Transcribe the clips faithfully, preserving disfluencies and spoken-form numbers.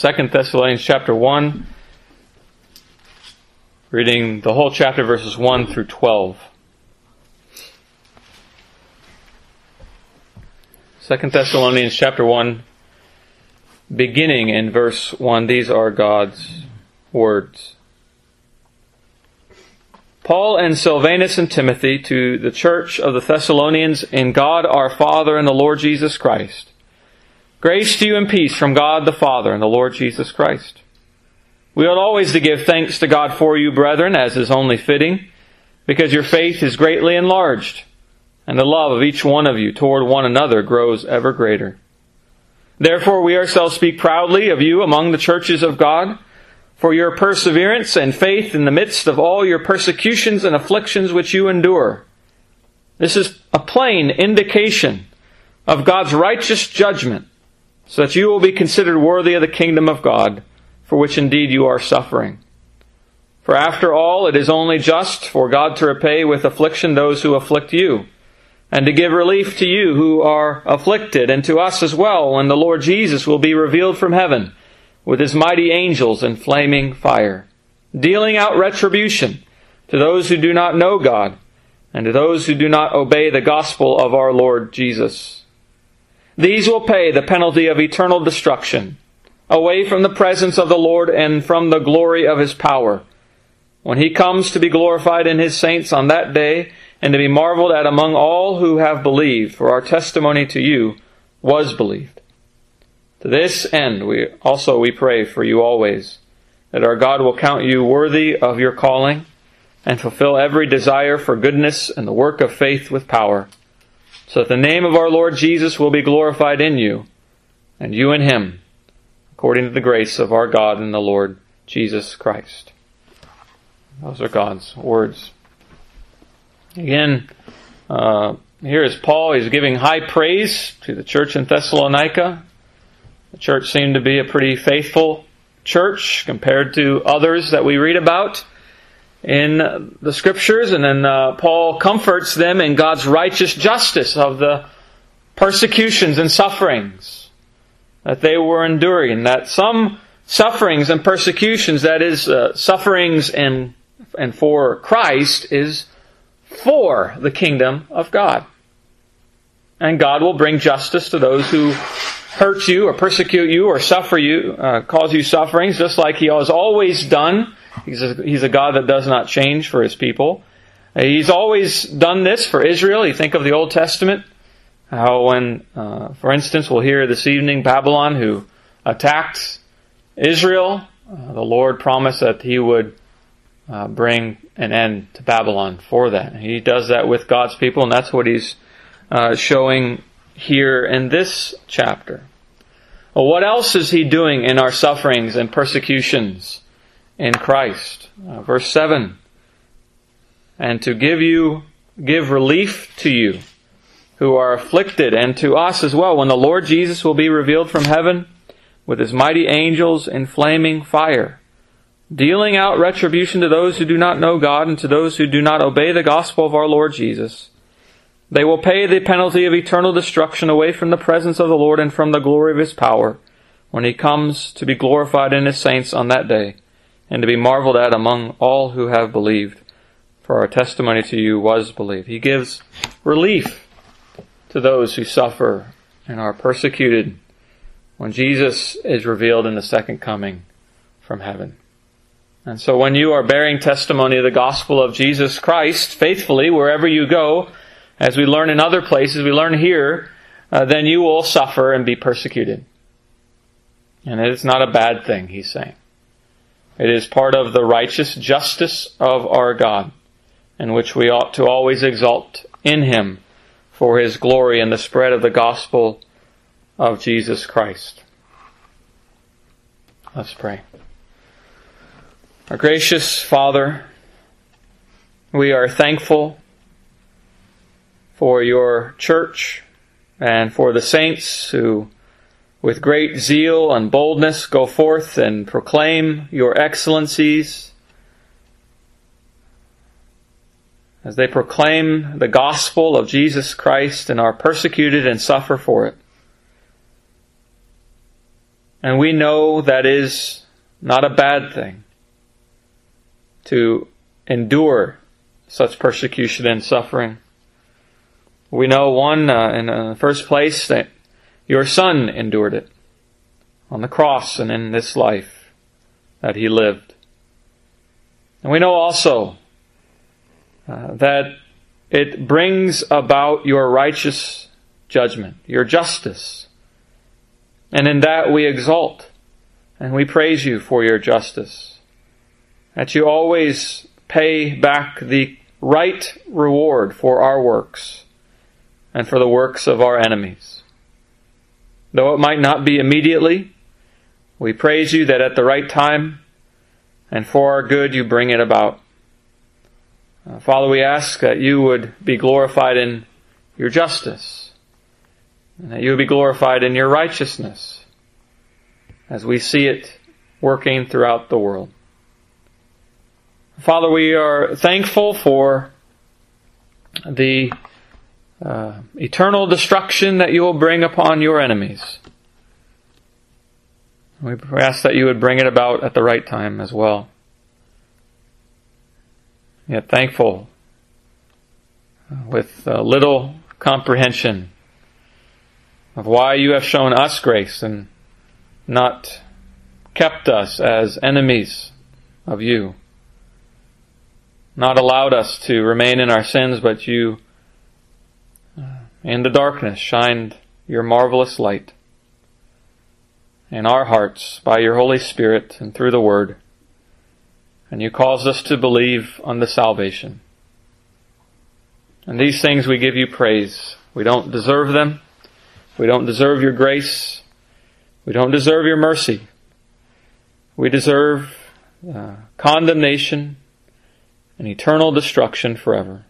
Second Thessalonians chapter one, reading the whole chapter, verses one through twelve. Second Thessalonians chapter one, beginning in verse one. These are God's words. Paul and Silvanus and Timothy, to the church of the Thessalonians in God our Father and the Lord Jesus Christ. Grace to you and peace from God the Father and the Lord Jesus Christ. We ought always to give thanks to God for you, brethren, as is only fitting, because your faith is greatly enlarged, and the love of each one of you toward one another grows ever greater. Therefore we ourselves speak proudly of you among the churches of God, for your perseverance and faith in the midst of all your persecutions and afflictions which you endure. This is a plain indication of God's righteous judgment, so that you will be considered worthy of the kingdom of God, for which indeed you are suffering. For after all, it is only just for God to repay with affliction those who afflict you, and to give relief to you who are afflicted, and to us as well, when the Lord Jesus will be revealed from heaven, with His mighty angels in flaming fire, dealing out retribution to those who do not know God, and to those who do not obey the gospel of our Lord Jesus. These will pay the penalty of eternal destruction, away from the presence of the Lord and from the glory of His power, when He comes to be glorified in His saints on that day, and to be marveled at among all who have believed, for our testimony to you was believed. To this end, we also we pray for you always, that our God will count you worthy of your calling, and fulfill every desire for goodness and the work of faith with power, so that the name of our Lord Jesus will be glorified in you, and you in Him, according to the grace of our God and the Lord Jesus Christ. Those are God's words. Again, uh, here is Paul. He's giving high praise to the church in Thessalonica. The church seemed to be a pretty faithful church compared to others that we read about in the Scriptures. And then uh, Paul comforts them in God's righteous justice of the persecutions and sufferings that they were enduring. That some sufferings and persecutions, that is, uh, sufferings and, and for Christ, is for the kingdom of God. And God will bring justice to those who hurt you or persecute you or suffer you, uh, cause you sufferings, just like He has always done. He's a, he's a God that does not change for His people. Uh, he's always done this for Israel. You think of the Old Testament, how when, uh, for instance, we'll hear this evening Babylon, who attacked Israel, uh, the Lord promised that He would uh, bring an end to Babylon for that. He does that with God's people, and that's what He's uh, showing here in this chapter. Well, what else is He doing in our sufferings and persecutions in Christ? Uh, verse seven. And to give you, give relief to you who are afflicted, and to us as well, when the Lord Jesus will be revealed from heaven with His mighty angels in flaming fire, dealing out retribution to those who do not know God and to those who do not obey the gospel of our Lord Jesus. They will pay the penalty of eternal destruction away from the presence of the Lord and from the glory of His power, when He comes to be glorified in His saints on that day, and to be marveled at among all who have believed. For our testimony to you was believed. He gives relief to those who suffer and are persecuted when Jesus is revealed in the second coming from heaven. And so when you are bearing testimony of the gospel of Jesus Christ faithfully wherever you go, as we learn in other places, we learn here, uh, then you will suffer and be persecuted. And it is not a bad thing, he's saying. It is part of the righteous justice of our God, in which we ought to always exalt in Him for His glory and the spread of the gospel of Jesus Christ. Let's pray. Our gracious Father, we are thankful for your church and for the saints who, with great zeal and boldness, go forth and proclaim your excellencies, as they proclaim the gospel of Jesus Christ and are persecuted and suffer for it. And we know that is not a bad thing to endure such persecution and suffering. We know, one, uh, in the first place, that your Son endured it on the cross and in this life that He lived. And we know also uh, that it brings about your righteous judgment, your justice. And in that we exalt and we praise you for your justice. That you always pay back the right reward for our works and for the works of our enemies. Though it might not be immediately, we praise you that at the right time and for our good you bring it about. Uh, Father, we ask that you would be glorified in your justice, and that you would be glorified in your righteousness as we see it working throughout the world. Father, we are thankful for the uh, eternal destruction that you will bring upon your enemies. We ask that you would bring it about at the right time as well. Yet thankful with uh, little comprehension of why you have shown us grace and not kept us as enemies of you. Not allowed us to remain in our sins, but you, uh, in the darkness, shined your marvelous light in our hearts by your Holy Spirit and through the Word. And you caused us to believe unto salvation. And these things we give you praise. We don't deserve them. We don't deserve your grace. We don't deserve your mercy. We deserve uh, condemnation and eternal destruction forever.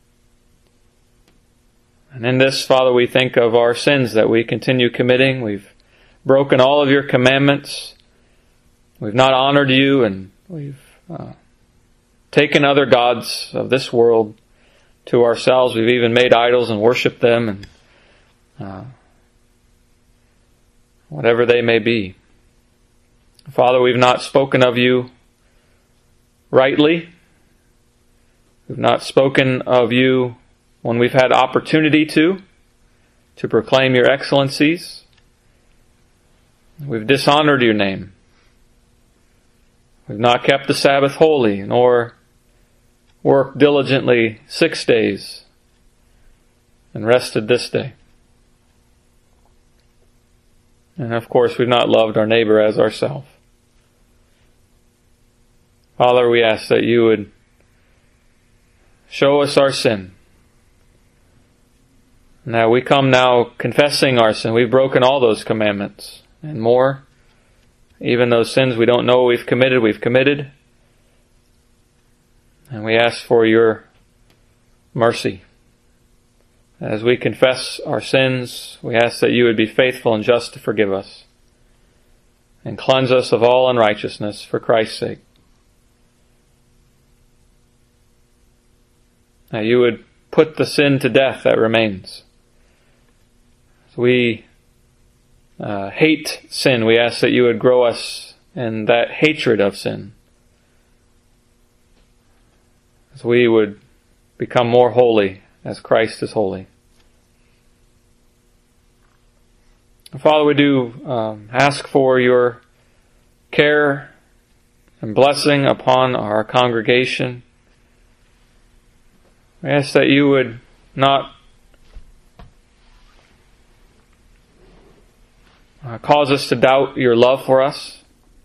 And in this, Father, we think of our sins that we continue committing. We've broken all of your commandments. We've not honored you, and we've uh, taken other gods of this world to ourselves. We've even made idols and worshipped them, and uh, whatever they may be. Father, we've not spoken of you rightly. We've not spoken of you when we've had opportunity to, to proclaim your excellencies. We've dishonored your name. We've not kept the Sabbath holy, nor worked diligently six days and rested this day. And of course, we've not loved our neighbor as ourselves. Father, we ask that you would show us our sin. Now we come now confessing our sin. We've broken all those commandments and more. Even those sins we don't know we've committed, we've committed. And we ask for your mercy. As we confess our sins, we ask that you would be faithful and just to forgive us and cleanse us of all unrighteousness for Christ's sake. That you would put the sin to death that remains. As we uh, hate sin, we ask that you would grow us in that hatred of sin. As we would become more holy as Christ is holy. Father, we do um, ask for your care and blessing upon our congregation. We ask that you would not uh, cause us to doubt your love for us.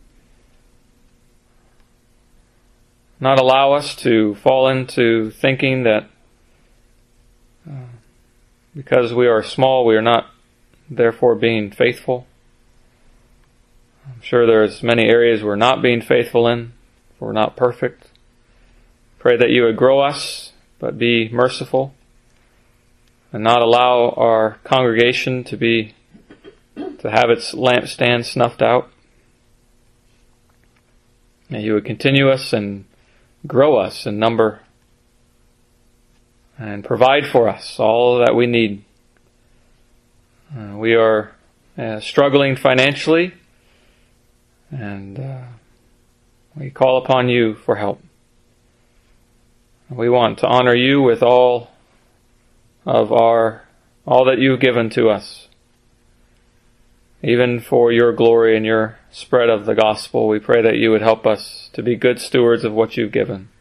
Not allow us to fall into thinking that uh, because we are small, we are not therefore being faithful. I'm sure there's many areas we're not being faithful in. We're not perfect. Pray that you would grow us, but be merciful and not allow our congregation to be to have its lampstand snuffed out. That you would continue us and grow us in number and provide for us all that we need. Uh, we are uh, struggling financially, And uh, we call upon you for help. We want to honor you with all of our, all that you've given to us. Even for your glory and your spread of the gospel, we pray that you would help us to be good stewards of what you've given.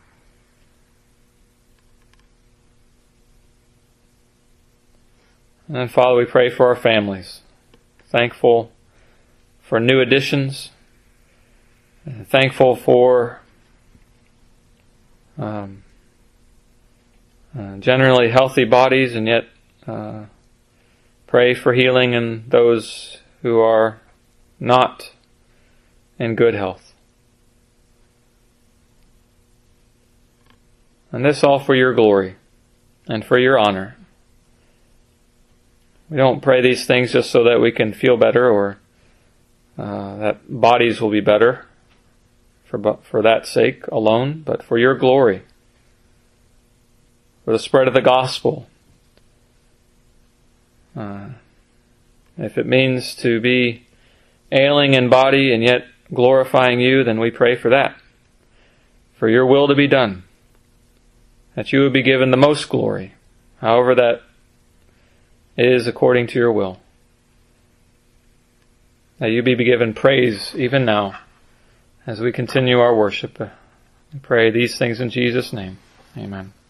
And then, Father, we pray for our families. Thankful for new additions. And thankful for um, uh, generally healthy bodies, and yet uh, pray for healing in those who are not in good health. And this all for your glory and for your honor. We don't pray these things just so that we can feel better or uh, that bodies will be better for, for that sake alone, but for your glory, for the spread of the gospel. Uh, if it means to be ailing in body and yet glorifying you, then we pray for that. For your will to be done. That you would be given the most glory, however that is according to your will. That you be given praise even now as we continue our worship. We pray these things in Jesus' name. Amen.